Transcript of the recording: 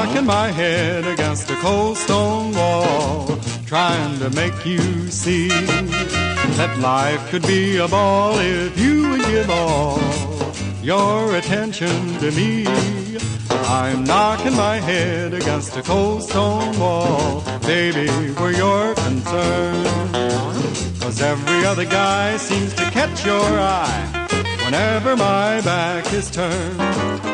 knocking my head against a cold stone wall, trying to make you see that life could be a ball if you would give all your attention to me. I'm knocking my head against a cold stone wall, baby, where you're concerned. 'Cause every other guy seems to catch your eye whenever my back is turned.